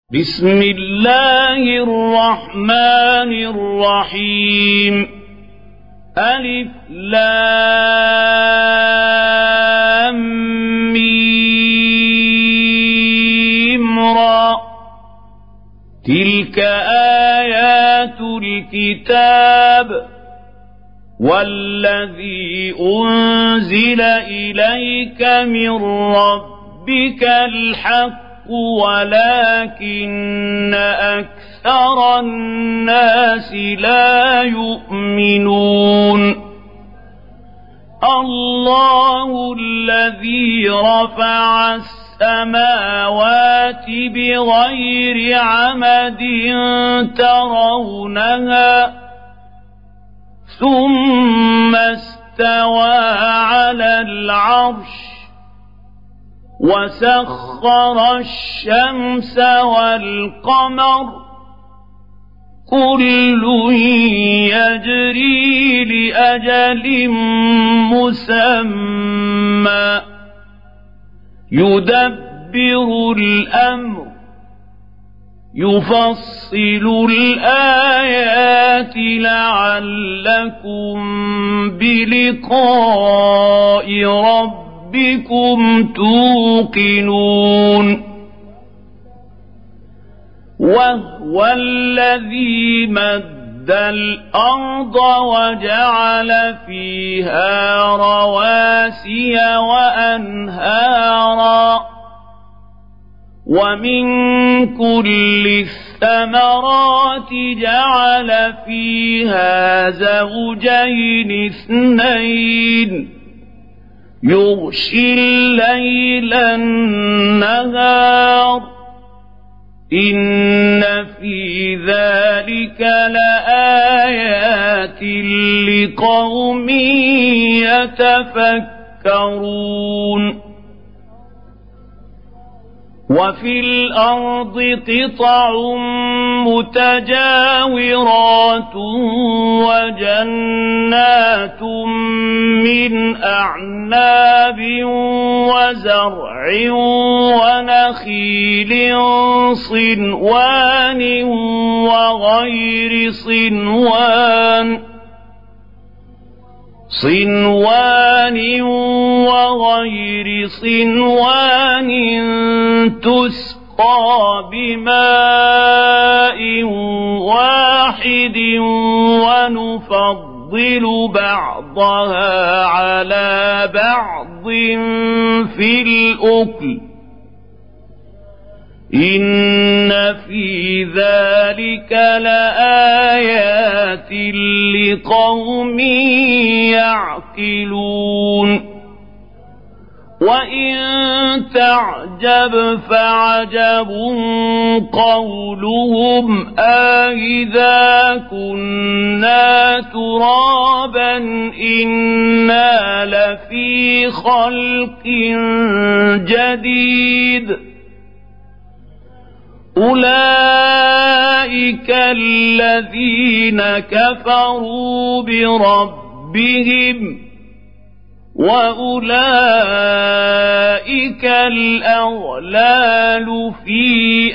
بسم الله الرحمن الرحيم ألف لام ميم را تلك آيات الكتاب والذي أنزل إليك من ربك الحق ولكن أكثر الناس لا يؤمنون الله الذي رفع السماوات بغير عمد ترونها ثم استوى على العرش وسخر الشمس والقمر كل يجري لأجل مسمى يدبر الأمر يفصل الآيات لعلكم بلقاء ربكم توقنون وهو الذي مد الأرض وجعل فيها رواسي وأنهارا ومن كل الثمرات جعل فيها زوجين اثنين يغشي الليل النهار إن في ذلك لآيات لقوم يتفكرون وفي الأرض قطع متجاورات وجنات من أعناب وزرع ونخيل صنوان وغير صنوان تسقى بماء واحد ونفضل بعضها على بعض في الأكل إن في ذلك لآيات لقوم يعقلون وإن تعجب فعجب قولهم أإذا كنا ترابا إنا لفي خلق جديد أولئك الذين كفروا بربهم وأولئك الأغلال في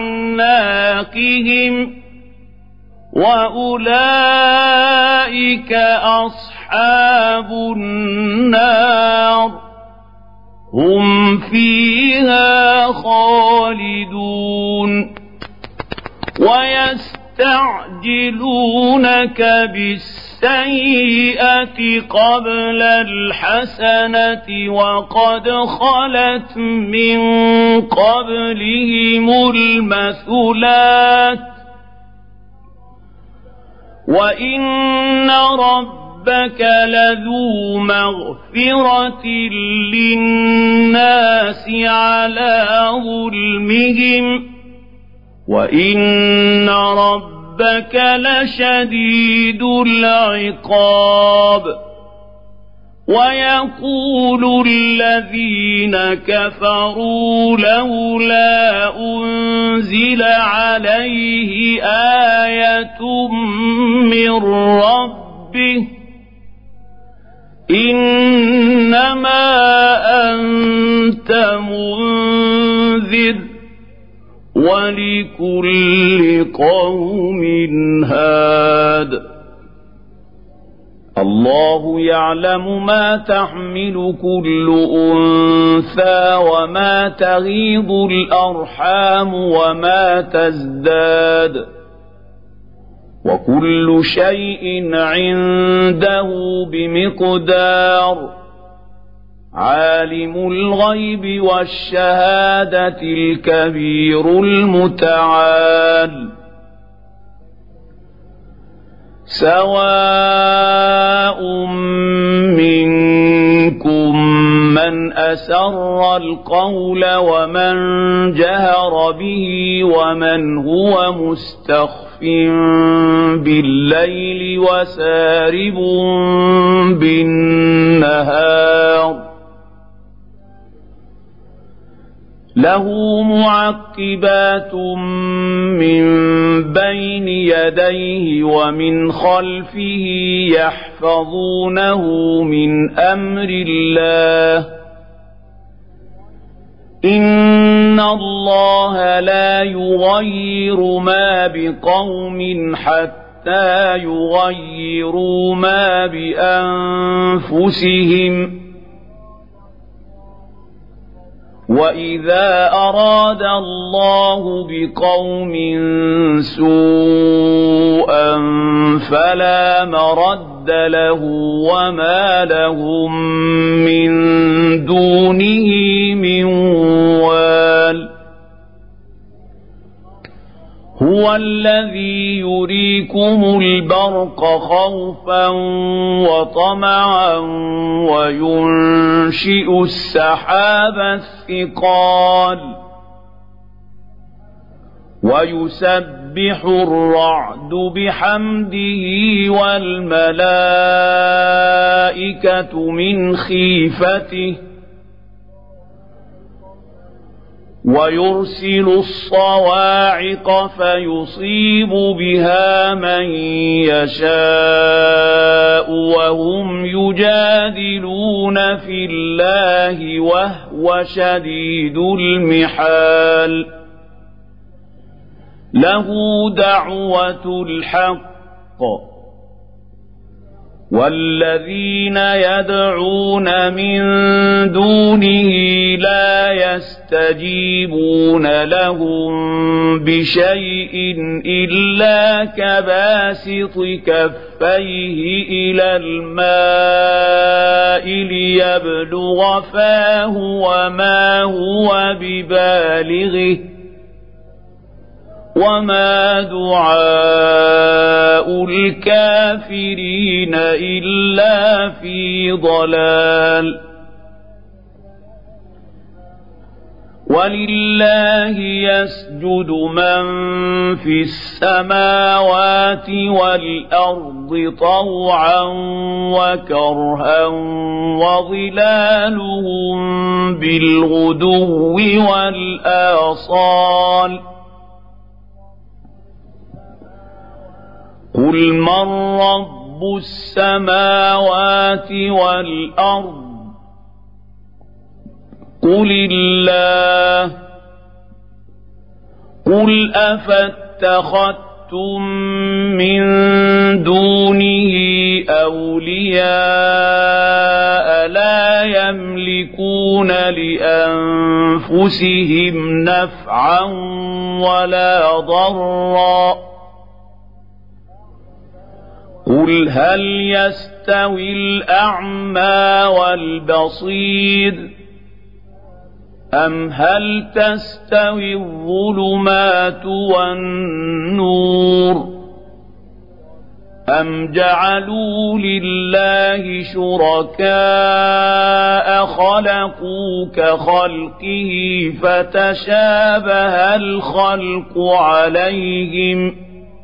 أعناقهم وأولئك أصحاب النار هم فيها خالدون ويستعجلونك بالسيئة قبل الحسنة وقد خلت من قبلهم المثلات وإن ربك لذو مغفرة للناس على ظلمهم وإن ربك لشديد العقاب ويقول الذين كفروا لولا أنزل عليه آية من ربه إنما أنت منذر ولكل قوم هاد الله يعلم ما تحمل كل أنثى وما تغيض الأرحام وما تزداد وكل شيء عنده بمقدار عالم الغيب والشهادة الكبير المتعال سواء منكم من أسر القول ومن جهر به ومن هو مستخف بالليل وسارب بالنهار له معقبات من بين يديه ومن خلفه يحفظونه من أمر الله إن الله لا يغير ما بقوم حتى يغيروا ما بأنفسهم وإذا أراد الله بقوم سوءا فلا مرد له وما لهم من دونه من وال هو الذي يريكم البرق خوفا وطمعا وينشئ السحاب الثقال ويسبح الرعد بحمده والملائكة من خيفته ويرسل الصواعق فيصيب بها من يشاء وهم يجادلون في الله وهو شديد المحال له دعوة الحق والذين يدعون من دونه لا يستجيبون لهم بشيء إلا كباسط كفيه إلى الماء ليبلغ فاه وما هو ببالغه وما دعاء الكافرين إلا في ضلال ولله يسجد من في السماوات والأرض طوعا وكرها وظلالهم بالغدو والآصال قل من رب السماوات والأرض قل الله قل أفاتخذتم من دونه أولياء لا يملكون لأنفسهم نفعا ولا ضرا قل هل يستوي الأعمى والبصير أم هل تستوي الظلمات والنور أم جعلوا لله شركاء خلقوا كخلقه فتشابه الخلق عليهم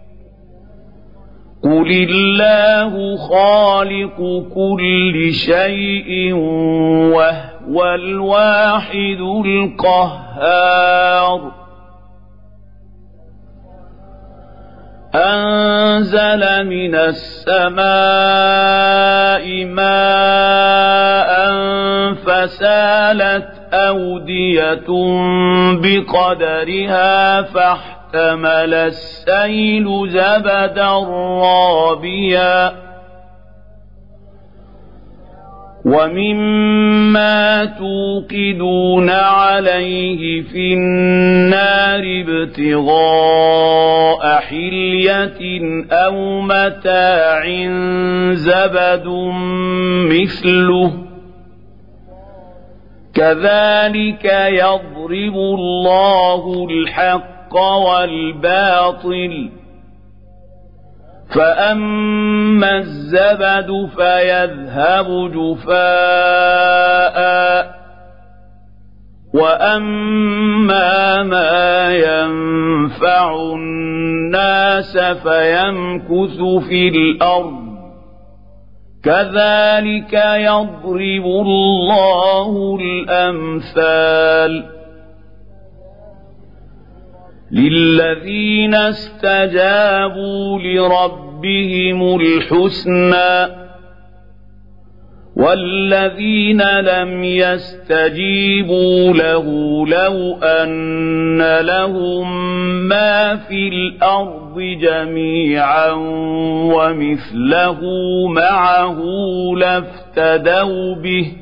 قل الله خالق كل شيء وهو الواحد القهار أنزل من السماء ماء فسالت أودية بقدرها فاحتمل السيل زبدا رابيا ومما توقدون عليه في النار ابتغاء حلية أو متاع زبد مثله كذلك يضرب الله الحق والباطل فأما الزبد فيذهب جفاء وأما ما ينفع الناس فيمكث في الأرض كذلك يضرب الله الأمثال للذين استجابوا لربهم الحسنى والذين لم يستجيبوا له لو أن لهم ما في الأرض جميعا ومثله معه لافتدوا به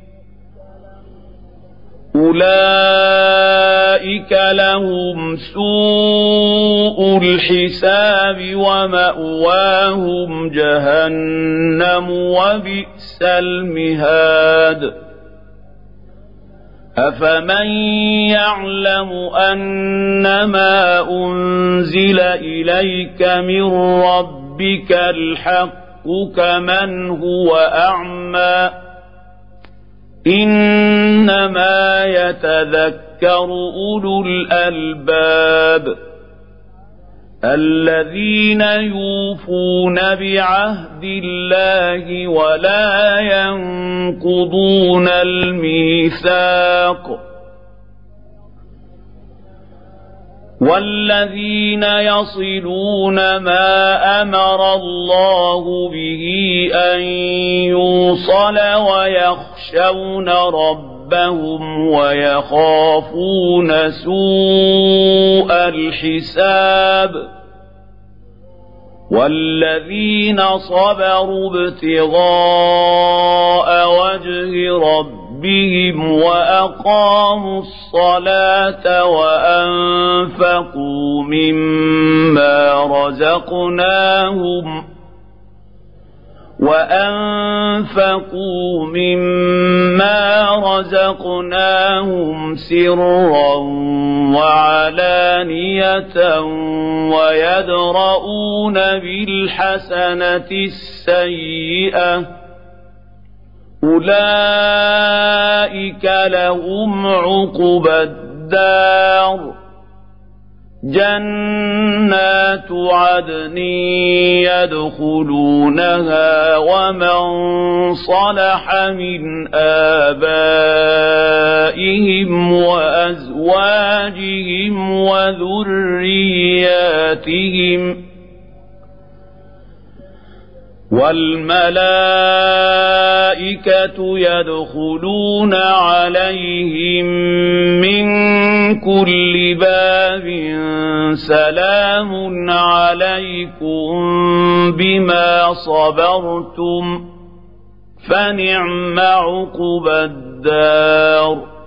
أولئك لهم سوء الحساب ومأواهم جهنم وبئس المهاد أفمن يعلم أنما أنزل إليك من ربك الحق كمن هو أعمى إنما يتذكر أولو الألباب الذين يوفون بعهد الله ولا ينقضون الميثاق والذين يصلون ما أمر الله به أن يوصل ويخشون ربهم ويخافون سوء الحساب والذين صبروا ابتغاء وجه ربهم وأقاموا الصلاة وأنفقوا مما رزقناهم سرا وعلانية ويدرؤون بالحسنة السيئة أولئك لهم عقبى الدار جنات عدن يدخلونها ومن صلح من آبائهم وأزواجهم وذرياتهم والملائكة يدخلون عليهم من كل باب سلام عليكم بما صبرتم فنعم عقبى الدار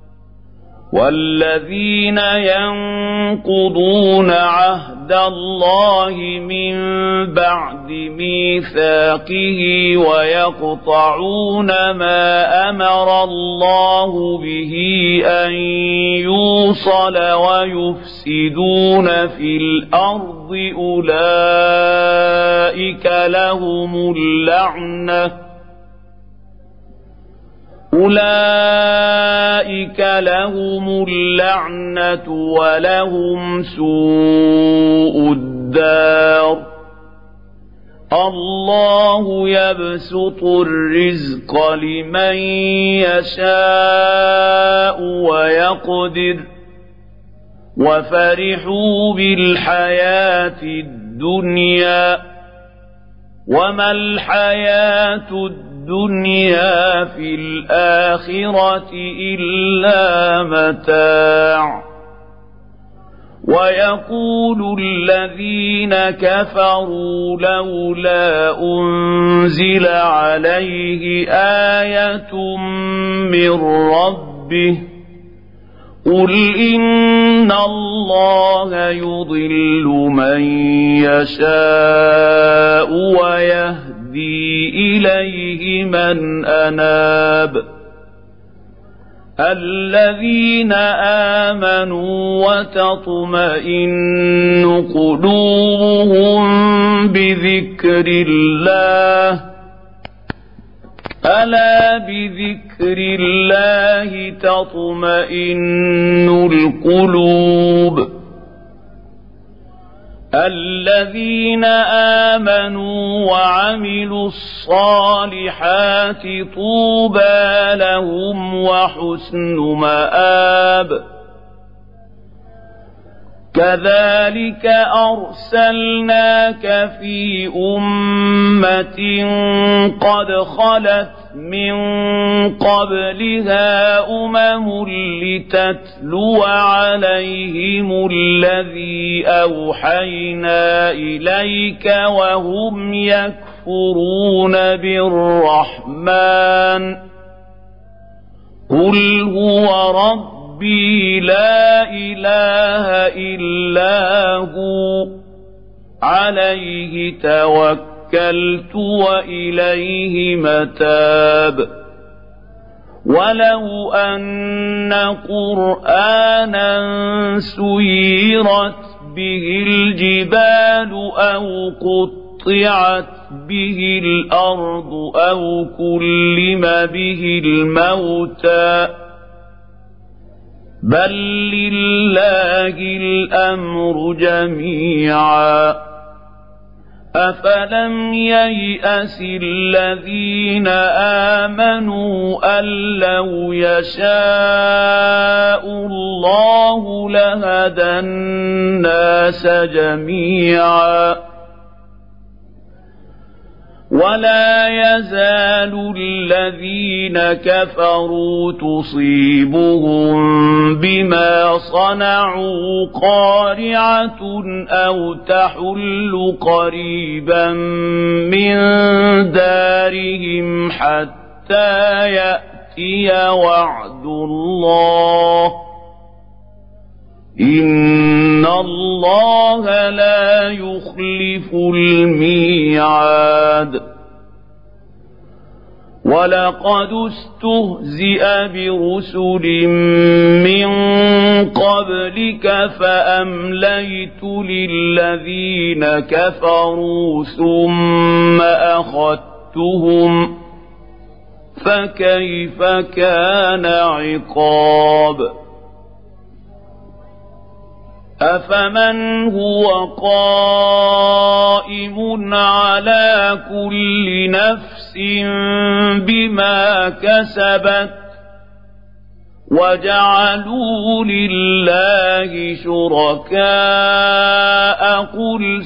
والذين ينقضون عهد الله من بعد ميثاقه ويقطعون ما أمر الله به أن يوصل ويفسدون في الأرض أولئك لهم اللعنة ولهم سوء الدار الله يبسط الرزق لمن يشاء ويقدر وفرحوا بالحياة الدنيا وما الحياة الدنيا الدنيا في الآخرة إلا متاع ويقول الذين كفروا لولا أنزل عليه آية من ربه قل إن الله يضل من يشاء ويهدي إليه من أناب الذين آمنوا وتطمئن قلوبهم بذكر الله ألا بذكر الله تطمئن القلوب الذين آمنوا وعملوا الصالحات طوبى لهم وحسن مآب كذلك أرسلناك في أمة قد خلت من قبلها لتتلو عليهم الذي أوحينا إليك وهم يكفرون بالرحمن قل هو ربي لا إله إلا هو عليه توكلت وإليه متاب ولو أن قرآنا سيرت به الجبال أو قطعت به الأرض أو كلم به الموتى بل لله الأمر جميعا أفلم ييأس الذين آمنوا أن لو يشاء الله لهدى الناس جميعا ولا يزال الذين كفروا تصيبهم بما صنعوا قارعة أو تحل قريبا من دارهم حتى يأتي وعد الله إن الله لا يخلف الميعاد ولقد استهزئ برسل من قبلك فأمليت للذين كفروا ثم أخذتهم فكيف كان عقاب أفمن هو قائم على كل نفس بما كسبت وجعلوا لله شركاء قل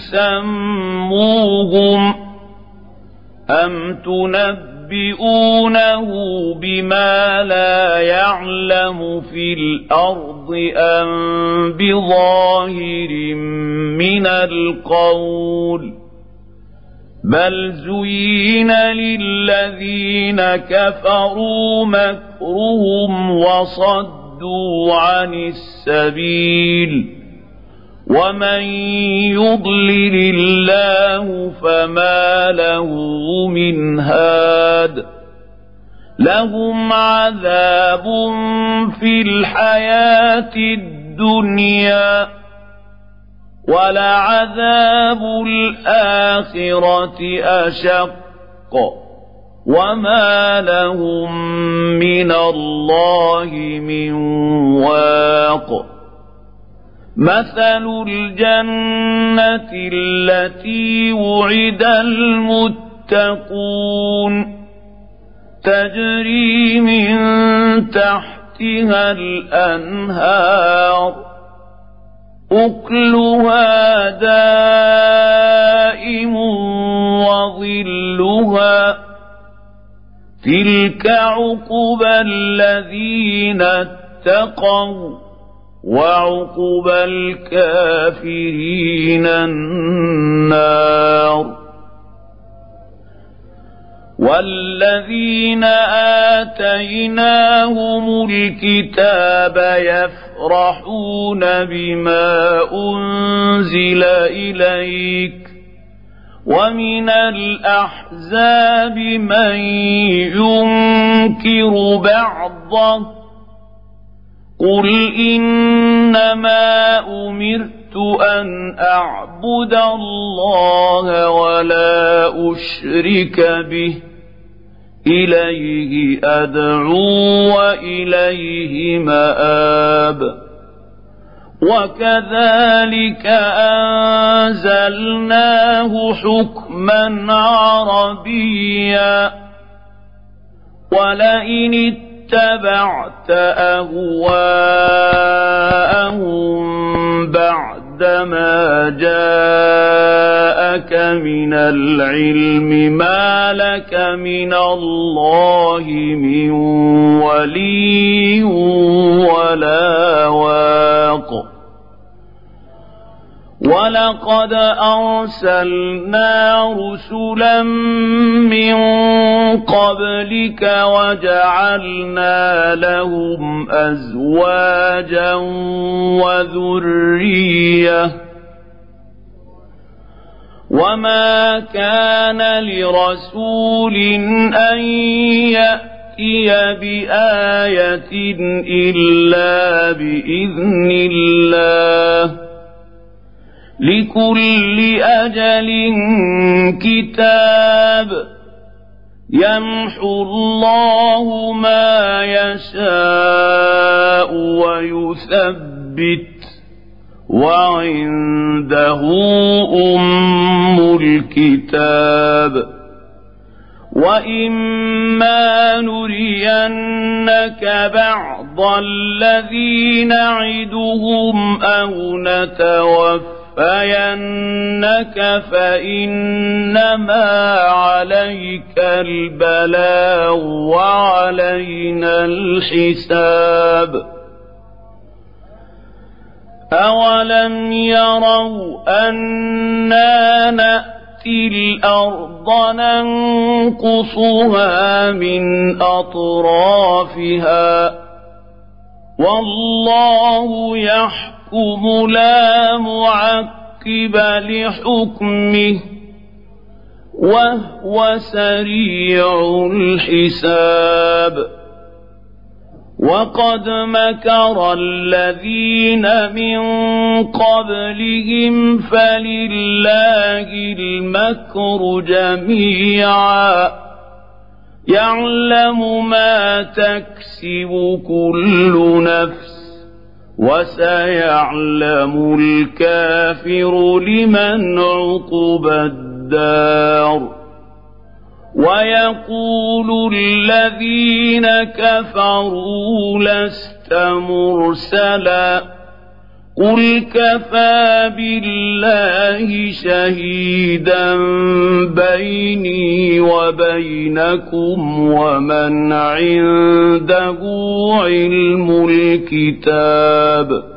سموهم أم تنبئونه بما لا يعلم في الأرض أم بظاهر من القول بل زين للذين كفروا مكرهم وصدوا عن السبيل ومن يضلل الله فما له من هاد لهم عذاب في الحياة الدنيا ولعذاب الآخرة أشق وما لهم من الله من واق مثل الجنة التي وعد المتقون تجري من تحتها الأنهار أكلها دائم وظلها تلك عقبى الذين اتقوا وعقبى الكافرين النار. والذين آتيناهم الكتاب يفرحون بما أنزل إليك ومن الأحزاب من ينكر بعضه قل إنما أمرت أن أعبد الله ولا أشرك به إليه أدعو وإليه مآب. وكذلك أنزلناه حكما عربيا ولئن اتبعت أهواءهم بعدما جاءك من العلم ما لك من الله من ولي ولا واق. ولقد أرسلنا رسلا من قبلك وجعلنا لهم أزواجا وذرية وما كان لرسول أن يأتي بآية إلا بإذن الله لكل أجل كتاب يمحو الله ما يشاء ويثبت وعنده أم الكتاب. وإما نرينك بعض الذي نعدهم أو نتوفينك فإنما عليك البلاغ وعلينا الحساب. أولم يروا أنا نأتي الأرض ننقصها من أطرافها والله يحكم لا معقب لحكمه وهو سريع الحساب. وقد مكر الذين من قبلهم فلله المكر جميعا يعلم ما تكسب كل نفس وسيعلم الكافر لمن عقبى الدار. ويقول الذين كفروا لست مرسلا قل كفى بالله شهيدا بيني وبينكم ومن عنده علم الكتاب.